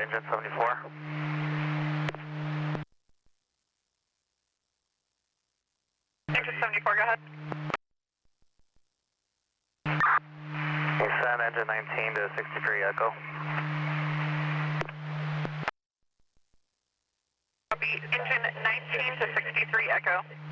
engine 74. Engine 74, go ahead. Descend engine 19 to 63 Echo. Copy, engine 19 to 63 Echo.